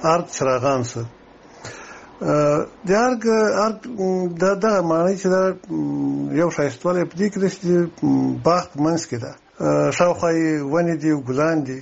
ارګ چراغان سره د ارګ دغه معنی چې دا یو ښایستوالی په دې کې دی چې باغ منځ کې ده، شاوخوا یې ونې دي او ګلان دي،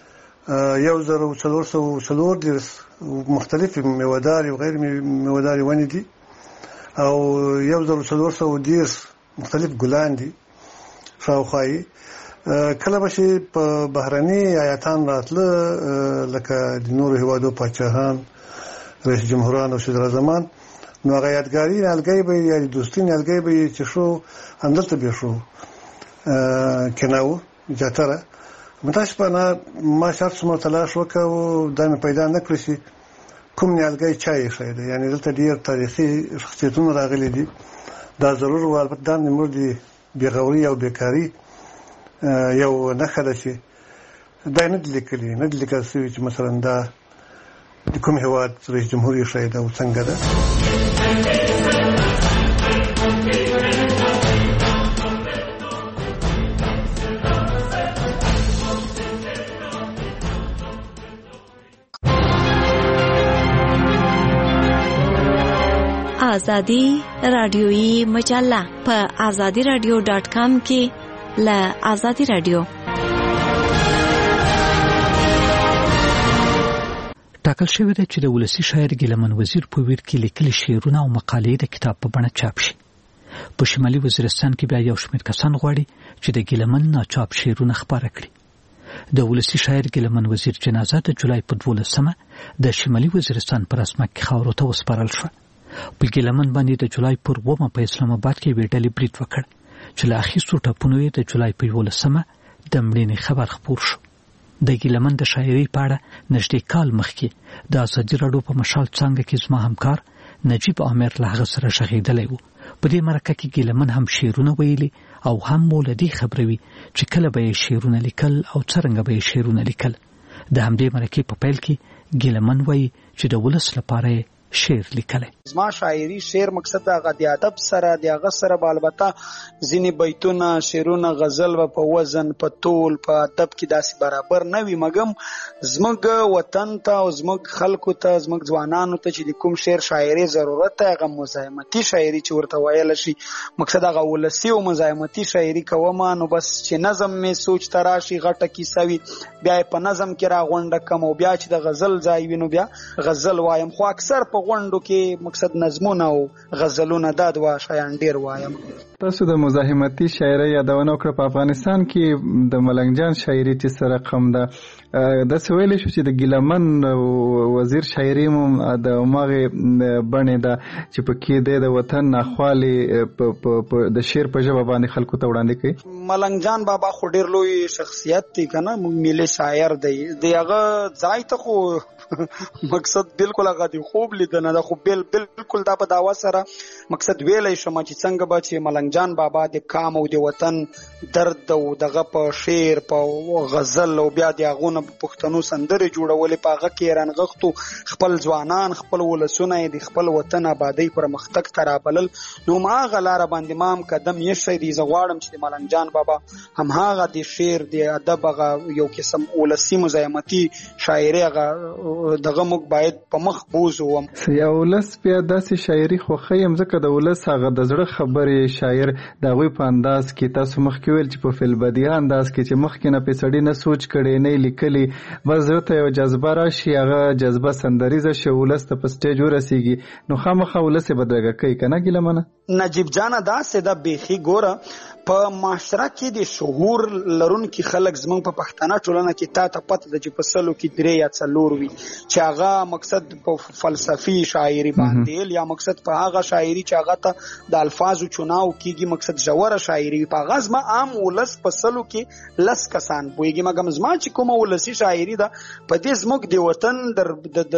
1440 مختلفې میوه‌دارې او غیر میوه‌دارې ونې دي او 1410 مختلف ګلان دي شاوخوا یې. کله به چې په بهرني ایاتان راتله لکه د نورو هیوادو پاچاهان، رئیس جمهوران او صدراعظمان، نو هغه یادګاري نیالګی به یا د دوستي نیالګی به چې شو همدلته به شو کناو جاتره متاسفانه ما شرط سمه تلاش وکړ دا مې پیدا نه کړی چې کوم نیالګی چا یې ښی دی. یعنې دلته ډېر تاریخي شخصیتونه راغلي دي، دا ضرور و البته دا زموږ د بېغوري او بیکاري یو نښه ده چې دا نه دي لیکلي، نه دي لیکل شوي چې مثلا دا د کوم هېواد رئیس جمهور یې ښی ده او څنګه ده. آزادی رادیویی مجله په azadiradio.com کې ل آزادی رادیو. ټاکل شوی دی چې د ولسی شاعر ګیلمن وزیر په ویر کې لیکلي شعرونه او مقالې د کتاب په بڼه چاپ شي. په شمالي وزیرستان کې بیا یو شمېر کسان غواړي چې د ګیلمن ناچاپ شعرونه خپاره کړي. د ولسی شاعر ګیلمن وزیر جنازه د جولای په 12مه د شمالي وزیرستان پر اسمه کې خاورو ته وسپارل شوه. په ګیلمن باندې د جولای پر 2مه په اسلام آباد کې ویډلې برید وکړ چې له اخیستو ټاپونو یې د جولای په 11مه د مړینې خبر خپور شو. د ګیلمن د شاعرۍ په اړه نږدې کال مخکې د ازادي راډیو په مشال څانګه کې زما همکار نجیب عامر له هغه سره غږېدلی و. په دې مرکه کې ګیلمن هم شعرونه ویلي او هم مولدي خبروي چې کله به یې شعرونه لیکل او څرنګه به یې شعرونه لیکل. د همدې مرکې په پیل کې ګیلمن وایي چې د ولس لپاره شعر لیکلی. زما شاعري شعر مقصد هغه د ادب سره د هغه سره به البته ځینې بیتونه شعرونه غزل به په وزن په طول په ادب کې داسې برابر نه وي، مګم زموږ وطن ته او زموږ خلکو ته زموږ ځوانانو ته چې د کوم شعر شاعري ضرورت دی هغه مزاحمتي شاعري چې ورته ویل شي، مقصد هغه ولسي او مزاحمتي شاعري کوم نو بس چې نظم مې سوچ تراشي غټه کیسه وي بیا په نظم کې راغونډه کم او بیا چې د غزل ځای وي نو بیا غزل وایم. خو اکثر په غونډو کې مقصد نظمونه او غزلونه دا دوا شایان ډیر وایم. تاسو د مزاحمتي شاعرۍ یادونه وکړه. په افغانستان کې د ملنګ جان شاعري چې سره رقم ده دا سویل شو چې د ګیلمن وزیر شاعري مو د ماغه بڼه ده چې پکې د وطن ناخوالي د شعر په ژبه باندې خلکو ته وړاندې کوي. ملنګ جان بابا خو ډیر لوی شخصیت دی کنه، ملي شاعر دی، دغه ځای ته خو مقصد بالکل هغه دی خوب لیدنه ده، خو بالکل دا په داوا سره مقصد ویلای شم چې څنګه به چې ملنګ جان بابا د کام او د وطن درد او دغه په شعر په غزل او بیا د هغونه پښتنو سندرې جوړولې په هغه کې رانغښتو خپل ځوانان خپل ولسونه د خپل وطن آبادی پر مختک ترابلل. نو ما غلار باندې مام قدم یې شي دی زغواړم چې ملنګ جان بابا هم هغه د شعر د ادب هغه یو قسم ولسی مزاحمتي شاعري هغه دغه موږ باید په مخ بوزو. یا ولس بیا داسې شاعري خو خیم ځکه د ولس هغه د زړه خبرې شاعر دغه په انداز کې تاسو مخ کې ویل چې په فل بدیه انداز کې چې مخ کې نه پېڅړی نه سوچ کړي نه لیکلي بس ته یو جذبه راشي هغه جذبه سندریزه شي ولس ته په سټیج ورسیږي نو خامخا ولس بدرګه کوي کنه ګیلمنه. نجیب جان دا سده بیخي ګوره په معاشره کې د شعور لرونکي خلک زمونږ په پښتنه ټولنه کې تا ته پته ده چې په سلو کې 3 یا 4 وي چې هغه مقصد په فلسفي شاعري باندې یا مقصد په هغه شاعري چې هغه ته د الفاظو چناو کیږي مقصد جوړه شاعري په غاز ما عام ولس په سلو کې لس کسان بوېږي مګم زما چې کومه ولسی شاعري ده په دې زموږ د وطن در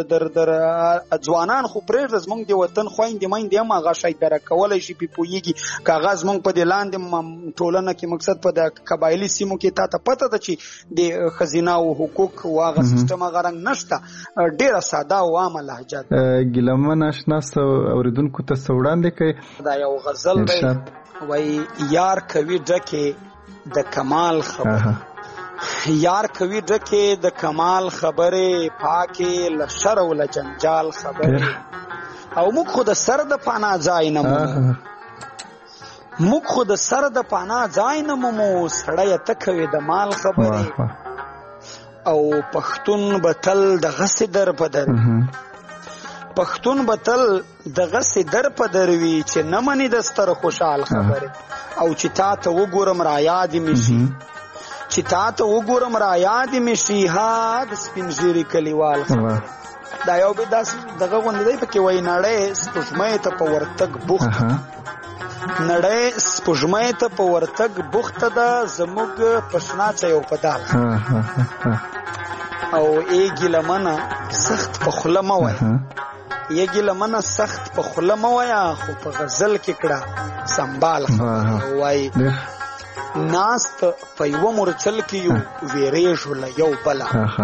ځوانان خو پرې زموږ د وطن خويندې مېندې هم هغه شاعري درکولای شي په پوېږي کاغذ مونږ په دلاندې ټولنه کې مقصد په د قبایلی سیمو کې تا ته پته ده چې د خزینه او حقوق واغه سیستم غرنګ نشته ډیره ساده او عامه لهجه. ګیلمن آشنا اوریدونکو ته وړاندې کوي دا یو غزل دی وای یار کوي ډکه د کمال خبر یار کوي ډکه د کمال خبره پاکه لشر ول جنجال خبره او موږ خو د سر د پانا ځای نه مو موږ خو د سر د پانا ځای نه مو سړی ته کوي د مال خبره او پښتون بتل د غس در په در پښتون بتل د غس در په در وی چې نه مني د ستر خوشحال خبره او چې تا ته وګورم را یاد مشي چې تا ته وګورم را یاد مشي ها د سپینږیري کلیوال خبره دا یو به داس دغه غوند دی پکې وای نړۍ سپوږمۍ ته په ورتګ بوخت نړۍ سپوږمۍ ته په ورتګ بوخت ده زموږ پښنا چا یو پدال او ایګی لمنه سخت په خوله مو وای ایګی لمنه سخت په خوله مو وای خو په غزل کې کړه سنبال وای ناست په یو مرچل کې یو ویریږو له یو بلا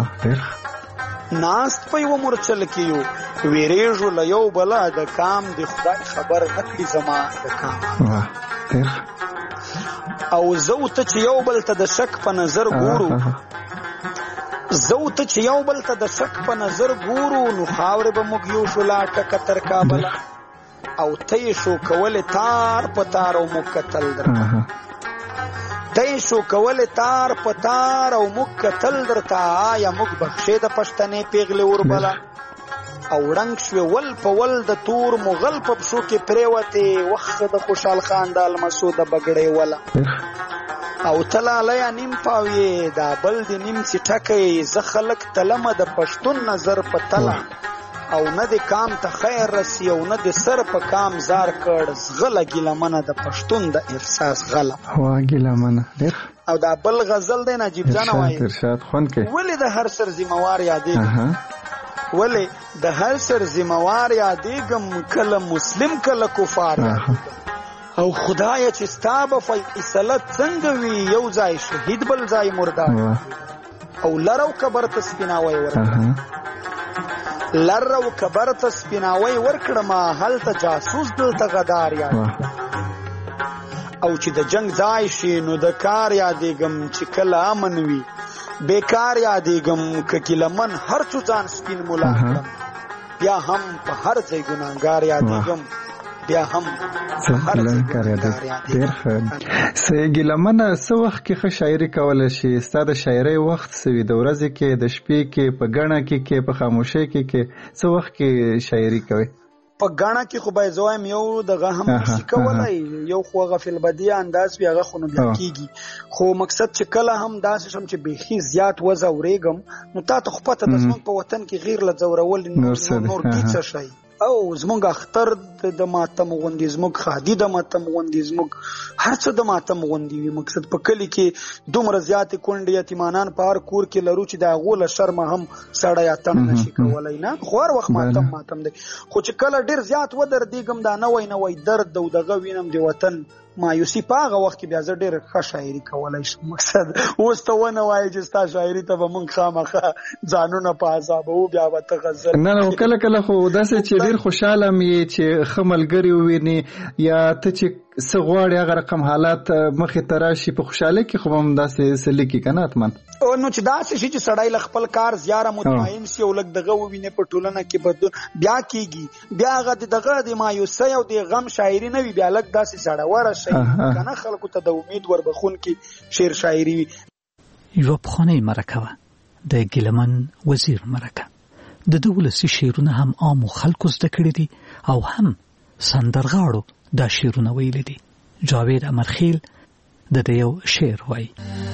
ناست په یو مرچل کې یو ویریږو له یو بلا د کام د خدای خبر نکړي زما د کام او زو ته چې یو بل ته د شک په نظر ګورو زو ته چې یو بل ته د شک په نظر ګورو نو خاورې به موږ یو شو لا ټکه تر کابله او ته شو کول تار په تار او موږ کتل درته ته شو کول تار په تار او موږ کتل درته یا موږ بخښې د پښتنې پیغلې وربله او رنګ شوې ول په ول د تور مغل په پښو کې پرېوتې وخت د خوشحال خان د المسو د بګړې وله او تلاله نیم پاوی دا بل دی نیم سی ټکې زه خلک تلمه د پښتون نظر په تله او نه د کام ته خیر رسی او نه د سر په کام زار کړ زغله ګیلمنه د پښتون د احساس غله وا ګیلمنه او دا بل غزل دی نجیب جان وایي ارشاد خون کې ولې د هر سر ذمہوار یادېږم ولې د هر سر ذمہوار یادېږم کله مسلم کله کفار او خدای چې ستا به فیصله څنګه وي یو ځای شهید بل ځای مردار او لرو کبر ته سپیناوی ورکړه لرو کبر ته سپیناوی ورکړه هلته جاسوس دلته غدار یاد او چې د جنگ ځای شي نو د کار یادېږم چې کله امن وي بیکار یادېږم که کلمن هر څو ځان سپین مولا کړم بیا هم په هر ځای ګناهګار یادېږم بیا هم ډېر ښه سیګي لمنه څه وخت کې ښه شاعري کولی شي ستا د شاعرۍ وخت څه وي د ورځې کې د شپې کې په ګڼه کې په خاموشۍ کې څه وخت کې شاعري کوي په ګڼه کې خو باید زوایم یو دغه هم نشي کولی یو خو هغه فلبدیه انداز وي هغه خو نو بیا کېږي خو مقصد چې کله هم داسې شم چې بیخي زیات وځورېږم نو تا ته خو پته ده زموږ په وطن کې غیر له ځورول نور دي څه شی او زمونږ اختر د ماتم غوندي زمونږ خادي د ماتم غوندي زمونږ هر څه د ماتم غوندي وي مقصد په کلی کې دومره زیات کونډې یتیمانان په هر کور کې لرو چې د هغو له شرمه هم سړی اتم نشي کولی نه خو هر وخت ماتم دی خو چې کله ډېر زیات ودردېږم دا نوی درد او دغه وینم د وطن مایوسي په هغه وخت کې بیا زه ډېر ښه شاعري کولی شم مقصد اوس ته ونه وایې چې ستا شاعري ته به موږ خامخا ځانونه په عذابوو بیا به ته غزل نه کله کله خو داسې چې ډېر خوشحاله م یې چې ښه ملګري ووینې یا ته چې څه غواړې هغه رقم حالات مخې ته راشي په خوشحالۍ کې خو به هم داسې څه لیکي که نه حتما نو چې داسې شي چې سړی له خپل کار زیاره مطمئن شي او لږ دغه ووینې په ټولنه کې بدلون بیا کېږي بیا هغه دغه د مایوسۍ او د غم شاعري نه وي بیا لږ داسې زړوره شي که نه خلکو ته د امید وربخونکي شعر شاعري وي یوه پخوانۍ مرکه وه د ګیلمن وزیر مرکه د ده ولسي شعرونه هم عامو خلکو زده کړي دي او هم سندرغاړو دا شعرونه ویلي دي جاوید امرخیل د ده یو شعر وایي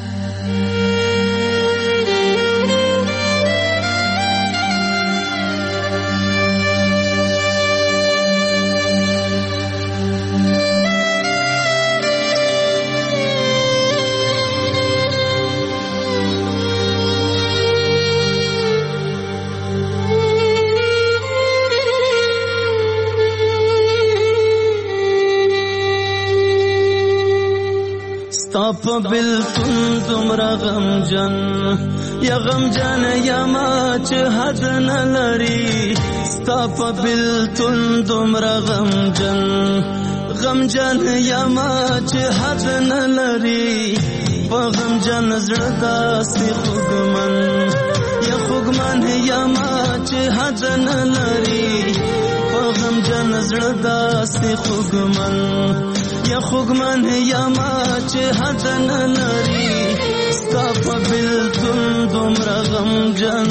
ستاپ بلتون دمرا غمجن یا غمجن یا ما چه حد نلری ستاپ بلتون دمرا غمجن یا ما چه حد نلری په غم جن زړه داسې خوږمن یا خوږمن یا ما چې حد نه لري په غم جن زړه داسې خوږمن یا خوږمن یا ما چې حد نه لري ستا په بلتون دومره غمجن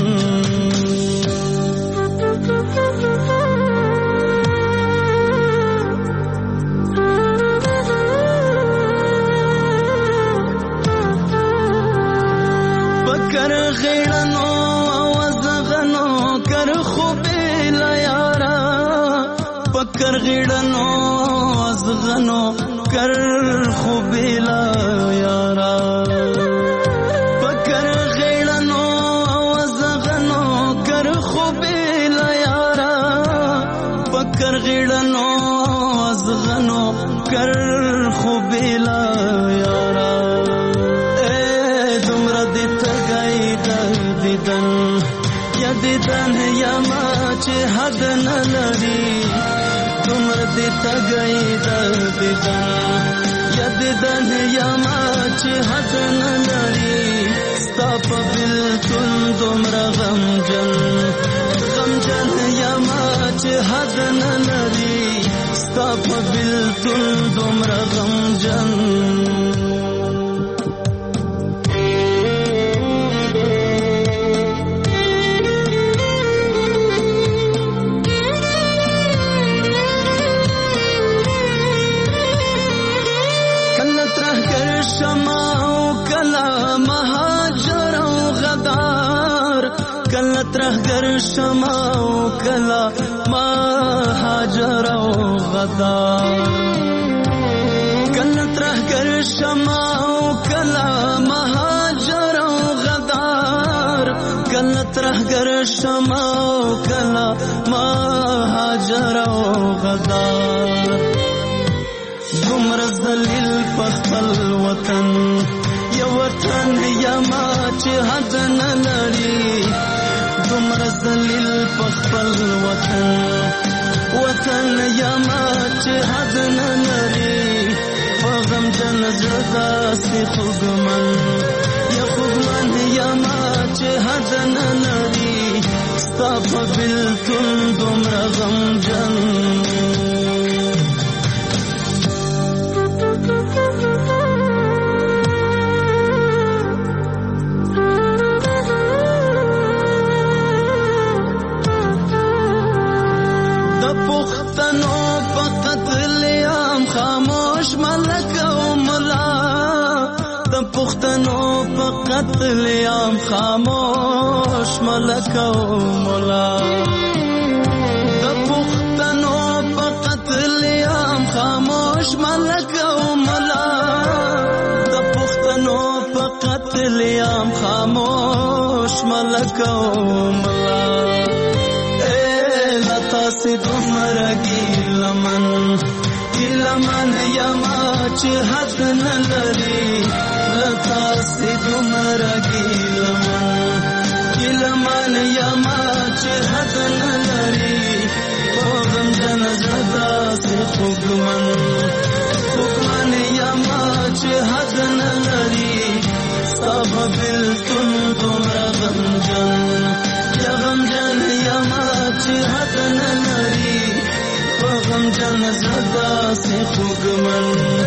پکر غیړنو وزغنو کر خوبې لا یارا پکر غیړنو وزغنو کر خوبې لا یارا پکر غیړنو وزغنو کر خوبې لا یارا پکر غیړنو وزغنو کر خوبې لا یارا دیدن یا ما چې حد نه لري تمر دې تګي دیدن یا دیدن یا ما چې حد نه لري ستا په بلتون دومره غمجن یا ما چې حد نه لري ستا په بلتون دومره غمجن ترهګر شمع او کلا مهاجر او غدار کله ترهګر شمع او کلا مهاجر او غدار کله ترهګر شمع او کلا مهاجر او غدار دومره ذلیل په خپل وطن یو وطن یا ما چې حد نه لري دومره ذلیل په خپل وطن یا ما چې حد نه لري په غمجن زړه داسې خوږمن یا خوږمن یا ما چې حد نه لري ستا په بلتون دومره غمجن پختنو په قتل عام خاموش ملک او مولا د پختنو په قتل عام خاموش ملک او مولا د پختنو په قتل عام خاموش ملک او مولا اے لتا سي دومره ګیلمن یا ما چې حد نه لري لتا سي دومره ګیلمن یا ما چې حد نه لري په غمجن زړه داسې خوږمن یا ما چې حد نه لري ستا په بلتون دومره غمجن یا ما چې حد نه لري غمجن زړه داسې خوږمن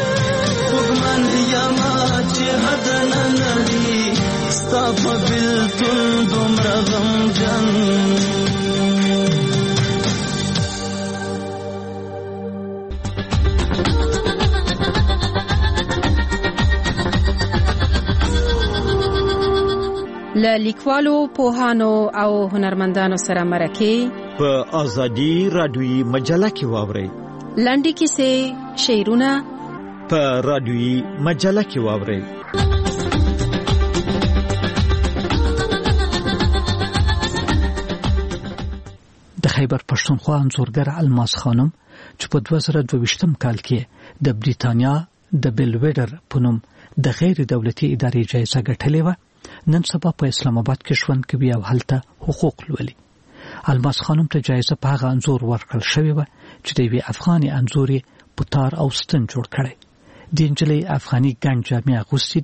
یا ما چې حد نه لري ستا په بلتون دومره غمجن له لیکوالو پوهانو او هنرمندانو سره مرکه په ازادي رادیوي مجله کې واورئ لنډې کیسې شعرونه په رادیوي مجله کې واورئ د خیبر پښتونخوا انځورګر الماس خانم چې په 2022 کال کې د بریتانیا د بیلویډر په نوم د غیر دولتي ادارې جایزه ګټلې و نن سبا په اسلام آباد کې ژوند کوي او هلته حقوق لولي الماس خانم ته جایزه په هغه انځور ورکړل شوې و چې د وی افغاني انځوري پتار او ستن جوړ کړي د انجلۍ افغاني ګنج جامې اغوستې دي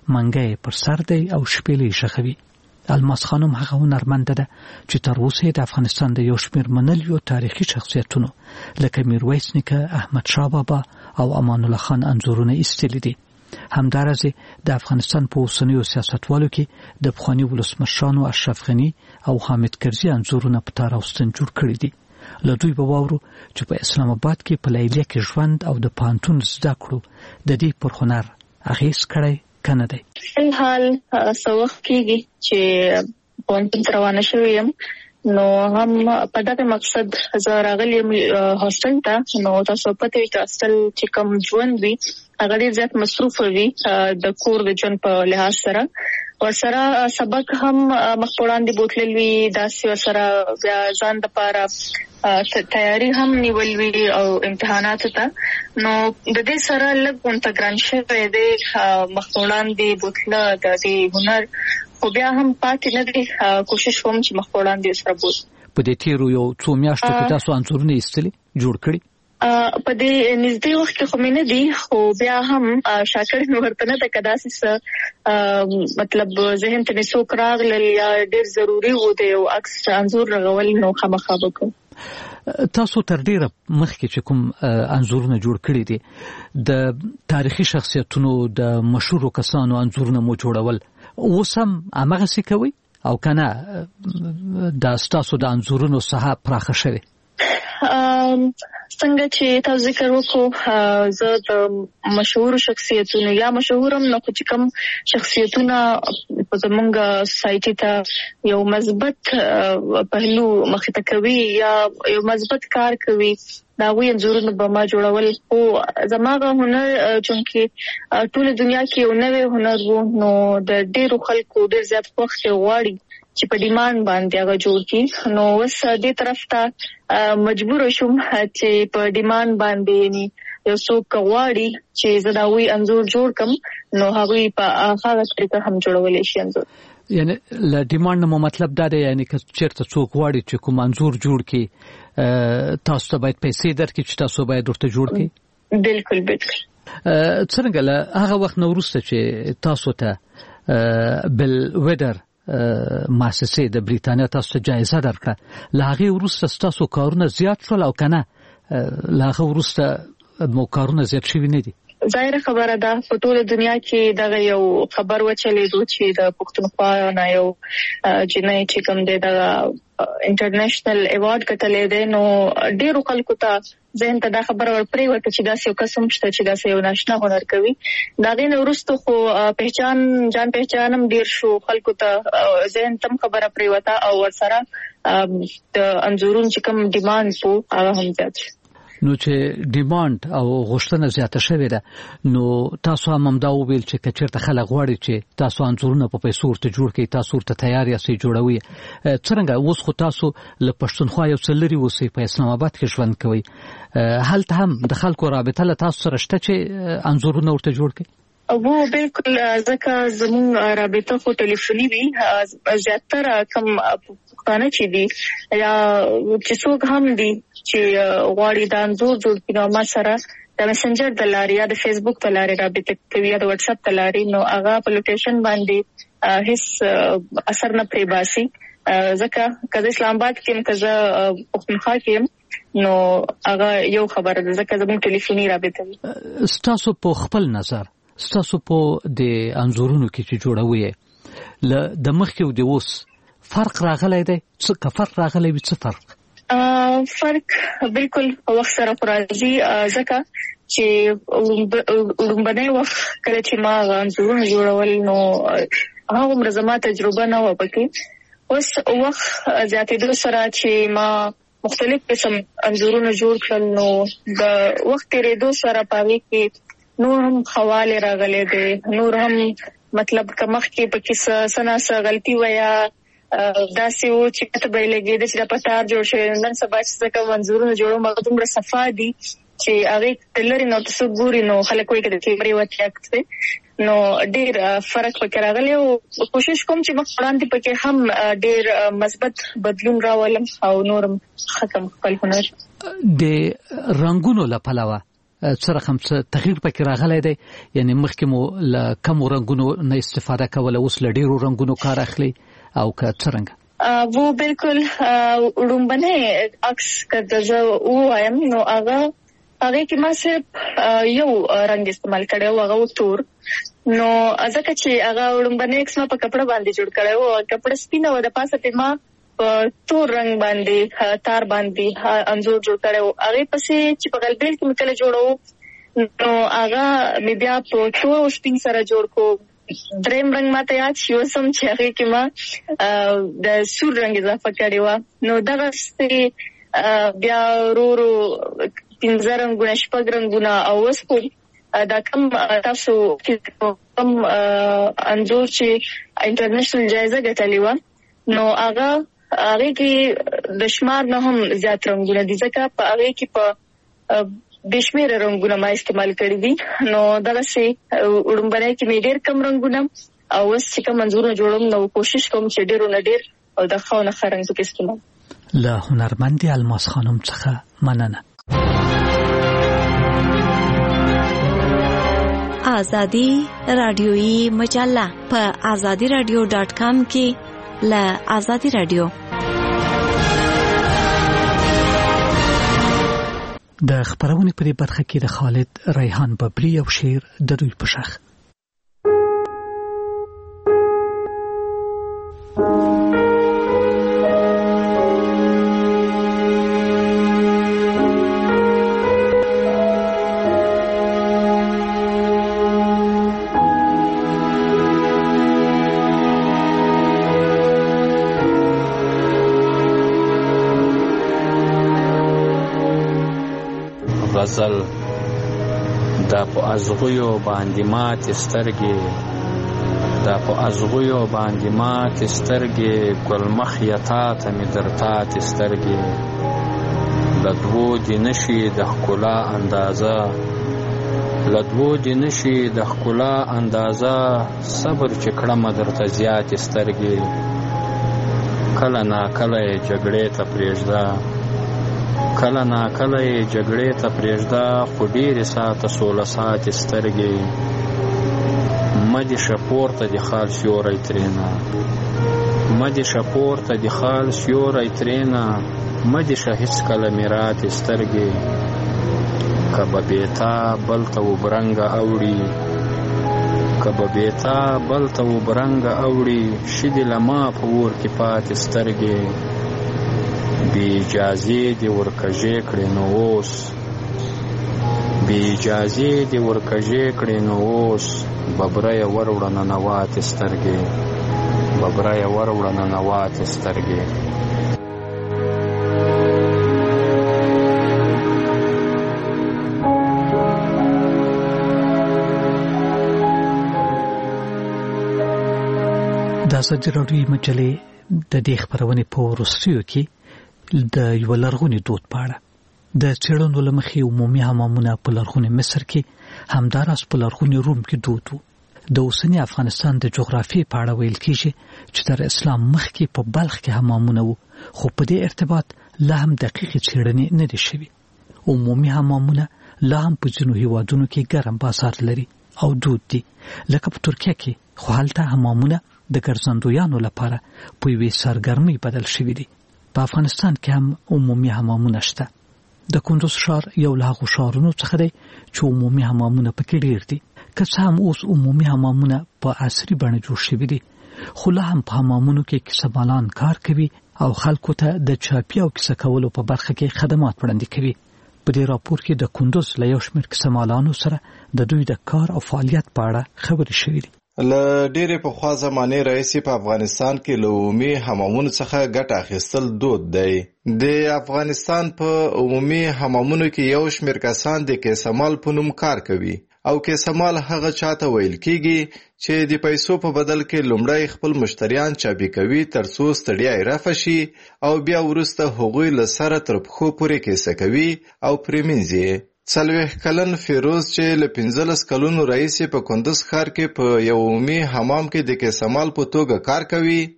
منګي پر سر دی او شپېلې شخوي. الماس خانم هغه هنرمند ده چې تر اوسه د افغانستان د یو شمېر منلیو تاریخي شخصیتونو لکه میرویس نیکه، احمد شاه بابا او امان الله خان انځورونه ایستلي دي. همدارسه د افغانستان په اوسنیو سیاستوالو کې د پخوانی ولسمشرانو اشرف غنی او حامد کرزي انځورونه په تار اوستن جوړ کړی دي. له دوی به واورو چې په اسلام آباد کې په لیلیه کې ژوند او د پانتون زده کړو د دې پر هنر اغیز کړی کنه دی. حال سوخ کېږي چې پانتون روانه شوی یم، نو هم په دغه مقصد زه راغلی یم هاستل ته. نو تاسو پته وي چې هاستل چې کوم ژوند وي هغه ډېر زیات مصروف وي د کور د ژوند په لحاظ سره. ورسره سبق هم مخ په وړاندې بوتلل وي، داسې ورسره بیا ځان دپاره تیاری هم نیول وي او امتحاناتو ته. نو د دې سره لږ ورته ګران شوی دی مخ په وړاندې بوتله د دې هنر، خو بیا هم پاتې نه دی. کوشش کوم چې مخ په وړاندې سره بوت. په دې تیرو یو څو میاشتو کې تاسو انځورونه ایستلي جوړ کړي؟ په دې نږدې وخت کې خو مې نه دي، خو بیا هم شاکر مې ورته نه ده که داسې مطلب ذهن ته مې څوک راغلل یا ډېر ضروري و د یو عکس انځور رغول، نو خامخا به کوم. تاسو تر ډیره مخکې چې کوم انځورونه جوړ کړي دي د تاریخي شخصیتونو د مشهورو کسانو انځورونه مو جوړول، اوس هم هماغسې کوئ او کنه د ستاسو د انځورونو ساحه پراخه شوې؟ څنګه چې تاسو ذکر وکړو، زه د مشهور شخصیتونو یا مشهورم نه چې کوم شخصیتونه زمونږ سوسایټي ته یو مثبت پهلو مخې ته کوي یا یو مثبت کار کوي، دا هغوی انځورونه به ما جوړول. خو زماغه هنر چونکې ټوله دنیا کې یو نوی هنر و، نو د ډېرو خلکو ډېر زیات وخت غواړي چې په ډیماند باندې هغه جوړ کړي. نو اوس دې طرف ته مجبور شوم چې په ډیماند باندې یو څوک غواړي چې زه دا وی انځور جوړ کم، نو هغوی په هغه طریقه هم جوړولی شي انځور. یعنی له ډیماند مو مطلب دا دی یعنی که چېرته څوک غواړي چې کوم انځور جوړ کړي تاسو ته باید پیسې درکړي چې تاسو باید ورته جوړ کړي؟ بالکل بالکل. څرنګه له هغه وخت نه وروسته چې تاسو ته بل ویډر مؤسسه د بریتانیا تاسو ته جایزه درکړه، له هغې وروسته ستاسو کارونه زیات شول او کنه له هغه وروسته مو کارونه زیات شوي نه دي؟ ظاهره خبره ده په ټوله دنیا کې دغه یو خبر وچلېدو چې د پښتونخوا نه یو جنۍ چې کوم دی دغه انټرنیشنل ایوارډ ګټلی دی، نو ډېرو خلکو ته ذهن ته دا خبره ورپرېوته چې داسې یو کس هم شته چې داسې یو ناشنا هنر کوي. د هغې نه وروسته خو جان پهچان هم ډېر شو، خلکو ته ذهن ته هم خبره پرېوته او ورسره د انځورونو چې کوم ډیماند و هغه هم زیات شو. نو چې ډیماند او غوښتنه زیاته شوې ده، نو تاسو هم دا وویل چې که چېرته خلک غواړي چې تاسو انځورونه په پیسو ورته جوړ کړئ، تاسو ورته تیار یاستئ جوړوي. څرنګه اوس خو تاسو له پښتونخوا یو څه لرې اوسئ، په اسلام آباد کې ژوند کوئ، هلته هم د خلکو رابطه له تاسو سره شته چې انځورونه ورته جوړ کړئ؟ وو بالکل، ځکه زموږ رابطه خو ټلیفوني وي. زیاتره کم پښتانه چې دي یا چې څوک هم دي چې غواړي دا انځور جوړ کړي، نو ما سره د میسنجر د لارې یا د فیسبوک د لارې رابطه کوي یا د واتس اپ د لارې، نو هغه په لوکیشن باندې هیڅ اثر نه پرې باسي. ځکه که زه اسلام آباد کې یم که زه پښتونخوا کې یم، نو هغه یو خبره ده، ځکه زموږ ټلیفوني رابطه وي. ستاسو په خپل نظر، ستاسو په د انځورونو کې چې جوړوي له د مخکې او د اوس فرق راغلی دی؟ که فرق راغلی وي څه فرق؟ فرق بالکل په وخت سره راځي، ځکه چې لومبنی وخت کله چې ما انځورونه جوړول نو هغومره زما تجربه نه وه پکې. اوس وخت زیاتېدو سره چې ما مختلف قسم انځورونه جوړ کړل، نو د وخت تېرېدو سره په هغې کې نور هم خواله راغلی دی، نور هم مطلب که مخکې پکې څه ناڅه غلطي وه یا داسې و چې پته به یې لګېده چې دا پتار جوړ شوی. نن سبا چې څه کوم انځورونه جوړوم هغه دومره صفا دي چې هغې ته لرې نو ته څوک ګوري نو خلک وایي که د کیمرې وتیاکت دی، نو ډېر فرق پکې راغلی او کوشش کوم چې مخ وړاندې پکې هم ډېر مثبت بدلون راولم او نور هم ښه کړم خپل هنر. د رنګونو له پلوه څه رقم څه تغییر پکې راغلی دی؟ یعنی مخکې مو له کمو رنګونو نه استفاده کوله، اوس له ډېرو رنګونو کار اخلي او که څرنګه؟ वो बिल्कुल उड़ुम्बने अक्स करते जो वो आयम नो आगा आगे की माँ से यो रंग इस्तेमाल करे वो आगा वो तूर नो अज़ा कच्चे आगा उड़ुम्बने एक्स माँ पर कपड़ा बांधी जुड़ करे वो कपड़ा स्पिना वादा पास अति माँ तूर रंग बांधी तार बांधी अंजूर जुड़ करे वो आगे पसे चिपकल बेल की मिकले जोड़ो नो आगा मिबिया तूर स्पिन सारा जोड़ को دریم رنگ ماته یاد شي وسم چې هغه کې ما د سور رنگ اضافه کړی و. نو دغه ستې بیا ورو پنځه رنګونه شپږ رنګونه او اوس خو دا کم تاسو کم انځور چې انټرنیشنل جایزه ګټلې و نو هغه کې د شمار نه هم زیات رنګونه دي ځکه په هغه کې په بشمیر رنگونه ما استعمال کړی دي. نو دغه سي وړمبنه کې مې ډېر کم رنگونه او اوس چې کوم منظورونه جوړوم نو کوشش کوم چې ډېر نه ډېر او د خاونه خرنګ کې استعمال. له هنرمند الماس خانم څخه مننه. آزادی رادیویی مجله په azadiradio.com کې له آزادی رادیو. د خبرونې په دې برخه کې د خالد ریحان ببري او شعر د دوی په شاخ. غزل دا په ازغیو باندې مات سترګې دا په ازغیو باندې مات سترګې ګل مخ یتا ته می درتات سترګې لدوو دی نشي د ښکلا اندازه لدوو دی نشي د ښکلا اندازه صبر چې کړم درته زیات سترګې کله نا کله جګړې ته پرېږده کله نا کله جګړې ته پرېږده خو ډېرې ساته سوله ساتې سترګې مدې شه پورته د خال سیوری ترېنه مدې شه پورته د خال سیوری ترېنه مدې شه هېڅکله مې راتې سترګې که به بېتا بل ته وبرنګه اوړي که به بېتا بل ته وبرنګه اوړي شي دې له ما په اور کې پاتې سترګې بی اجازې دی ورکژې کړې نو اوس بی اجازې دی ورکژې کړې نو اوس ببرایه وروړه ننواتې سترګې ببرایه وروړه ننواتې سترګې. د ازادي راډیو مجلې د دې خبرونې په وروستیو کې د یو لرغوني دود په اړه د څېړنو له مخې عمومي حمامونه په لرغوني مصر کې همداراز په لرغوني روم کې دود وو. د اوسني افغانستان د جغرافیې په اړه ویل کېږي چې تر اسلام مخکې په بلخ کې حمامونه وو خو په دې ارتباط لا هم دقیقې څېړنې نه دي شوي. عمومي حمامونه لا هم په ځینو هیوادونو کې ګرم بازار لري او دود دي لکه په ترکیه کې خو هلته حمامونه د ګرځندویانو لپاره په یوې سرګرمۍ بدل شوي دي. په افغانستان کې هم عمومي حمامونه شته. د کندوز ښار یو له هغو ښارونو څخه دی چې عمومي حمامونه پکې ډېر دي. که څه هم اوس عمومي حمامونه په عصري بڼه جوړ شوي دي خو لا هم په حمامونو کې کیسهمالان کار کوي او خلکو ته د چاپي او کیسه کولو په برخه کې خدمات وړاندې کوي. په دې راپور کې د کندوز له یو شمېر کیسهمالانو سره د دوی د کار او فعالیت په اړه خبرې شوې دي. له ډېرې پخوا زمانې راهیسې په افغانستان کې له عمومي حمامونو څخه ګټه اخیستل دود دی. د افغانستان په عمومي حمامونو کې یو شمېر کسان د کیسهمال په نوم کار کوي او کیسهمال هغه چاته ویل کېږي چې د پیسو په بدل کې لومړی خپل مشتریان چابي کوي تر څو ستړیا یې رفع شي او بیا وروسته هغوی له سره تر پښو پورې کیسه کوي او پرې مینځي. 40 کلن فیروز چې له 15 کلونو راهیسې په کندوز ښار کې په یو عمومي حمام کې د کیسهمال په توګه کار کوي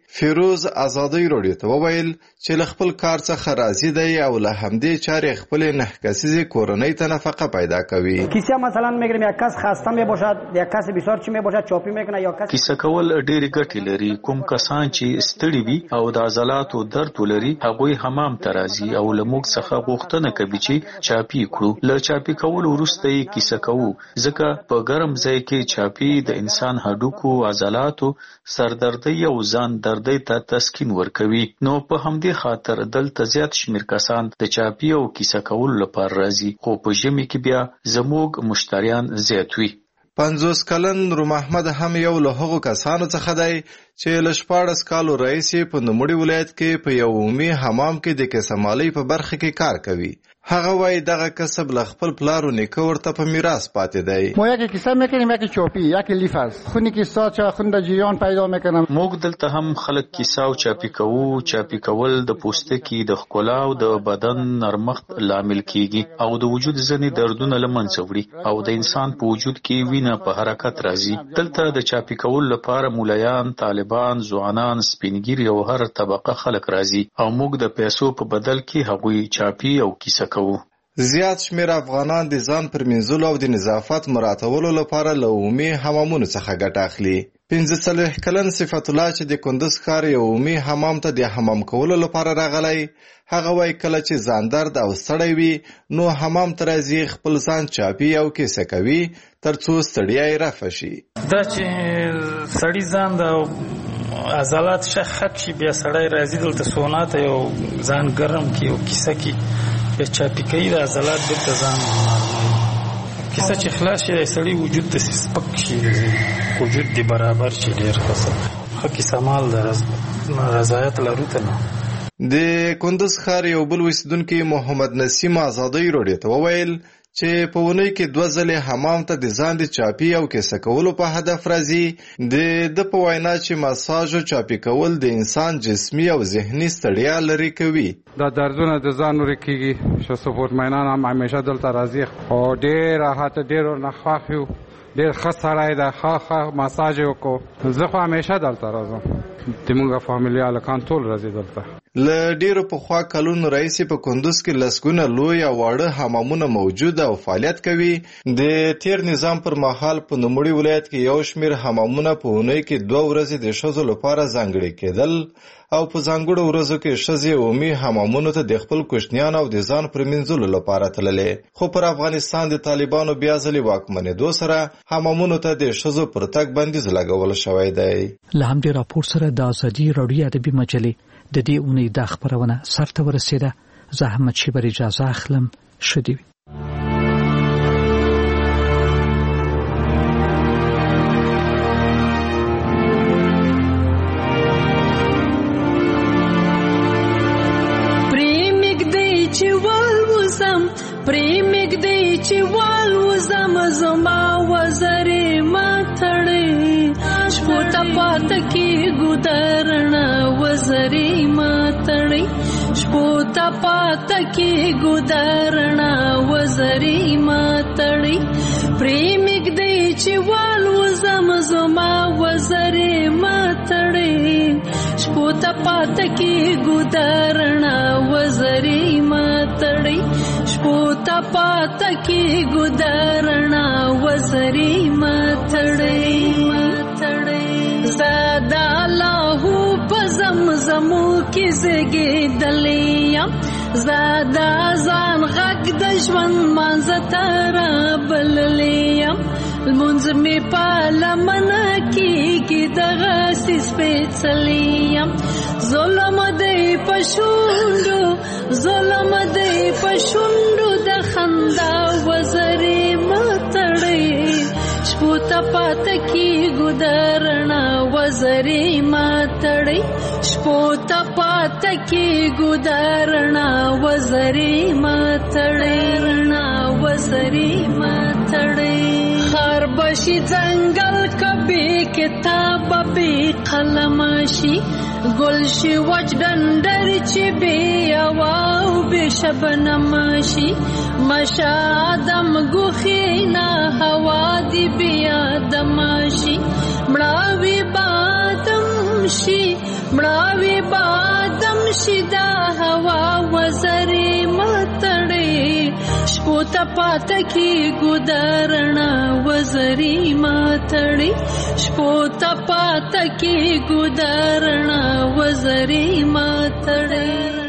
فیروز ازادي رادیو ته وویل چې له خپل کار څخه راضي دی او له همدې چارې خپل 9 کسیزه کورنۍ ته نفقه پیدا کوي. کیسه مثلا میگم یک کس خسته می باشد، یک کس بسیار چی می باشد چاپی میکنه یا کس کیسه کول ډېری ګټې لري. کوم کسان چې ستړي وي او د عضلاتو درد ولري هغوی حمام ته راځي او له موږ څخه غوښتنه کوي چې چاپی کړو. له چاپی کول وروسته یې کیسه کوو ځکه په ګرم ځای کې چاپی د انسان هډوکو، عضلاتو، سردردۍ او ځان دردۍ ته تسکین ورکوي. نو په همدې خاطر دلته زیات شمیر کسان د چاپی او کیسه کول لپاره راځي، خو په ژمي کې بیا زموږ مشتریان زیات وي. 50 کلن روح محمد هم یو له هغو کسانو څخه دی چې له 14 کالو راهیسې په نوموړي ولایت کې په یو عمومي حمام کې د کیسهمالۍ په برخه کې کار کوي. هغه وایي دغه کسب له خپل پلار و نیکه ورته په میراث پاتې دی. ما یکی کیسه میکنیم، یکی چاپی، یکی لیف است. خونی کیسه چه خوند جریان پیدا میکنم. موږ دلته هم خلک کیسه او چاپی کوو. چاپی کول د پوستکي د ښکلا او د بدن نرمښت لامل کیږي او د وجود ځینې دردونه له منځه وړي او د انسان په وجود کې وینه په حرکت راځي. دلته د چاپی کول لپاره مولایان، طالبان، ځوانان، سپینګیري او هر طبقه خلک راځي او موږ د پیسو په بدل کې هغوی چاپی او کیسه کوو. زیات شمیر افغانان د ځان پر منځلو او د نظافت مراعاتولو لپاره له عمومي حمامونو څخه ګټه اخلي. 45 کلن صفت الله چې د کندز ښار یو عمومي حمام ته د حمام کولو لپاره راغلی، هغه وایي کله چې ځان درد او ستړی وي نو حمام ته راځي، خپل ځان چاپي او کیسه کوي ترڅو ستړیا یې رفع شي. دا چې سړی ځان د عضلات شخک شي بیا سړی راځي دلته سونا ته یو ځان ګرم کی او کیسه کی بیا چاپی کوي د عضلات بیرته ځان کیسه چې خلاص شي سړی وجود ته سپک شي، وجود دی برابر شي. ډېر ښه کیسه مال د رضایت لرو ته نه. د کندز ښار یو بل اوسیدونکي محمد نسیم ازادي رادیو ته وویل چې په اونۍ کې 2 ځلې حمام ته د ځان د چاپی او کیسه کولو په هدف راځي. د په وینا چې مساج او چاپی کول د انسان جسمي او ذهني ستړیا لرې کوي. دا دردونه د ځان لرې کیږي. چې سپورت مینان هم همیشه دلته راځي او ډېر راحت، ډېر نخواخ یو، ډېر ښه سړی دی، ښه مساج یې وکړو. زه خو همیشه دلته راځم، زموږ فامیلي هلکان ټول راځي دلته. له ډېرو پخوا کلونو راهیسې په کندوز کې لسګونه لوی او واړه حمامونه موجود او فعالیت کوي. د تیر نظام پر مهال په نوموړي ولایت کې یو شمېر حمامونه په اونۍ کې 2 ورځې د ښځو لپاره ځانګړي کېدل او په ځانګړو ورځو کې ښځې عمومي حمامونو ته د خپل کوچنیانو او د ځان پر مینځلو لپاره تللې. خو پر افغانستان د طالبانو بیا ځلې واکمنېدو سره حمامونو ته د ښځو پر تګ بندیز لګول شوی دی. له همدې راپور سره د ازادي راډیو ادبي مجلې د دې اونۍ د خبرونه سرته ورسېده. زه احمد شیبر اجازه اخلم. ښه دې وي. پریمګدی چې والوزم زما وزرې ماتړې شپو ته پاته کې ګودرنه وزرې ماتړې شپو ته پاته کې ګودرنه وزرې ماتړې پریمګدی چې والوزم زما وزرې ماتړې شپو ته پاته کې ګودرنه وزرې ماتړې پوتا پاتا کی گدارنا وزری ماتڑی زادا لاہو پزمزمو کی زگی دلیم زادا زان غگ دشمن منزتارا بللیم المنز می پالمنا کی دغاسی سپیڅلیم ظلم دی پشوندو ظلم دی پشوندو د خندا وزری ماتړی شپو ته پاته کی ګودرنا وزری ماتړی شپو ته پاته کی ګودرنا وزری ماتړی وزری ماتړی خر بشي ځنګل کبي کتاب به قلمشي گلشی وچ دندر چی بی اواو بی شبنمشی مشا آدم گوخینا هوا دی بی آدمشی مڑاوی بادم شي مړاوي بادم شي دا هوا وزري ماتړي شپو ته پاته کی ګدارنا وزري ماتړي شپو ته پاته کی ګدارنا وزري ماتړي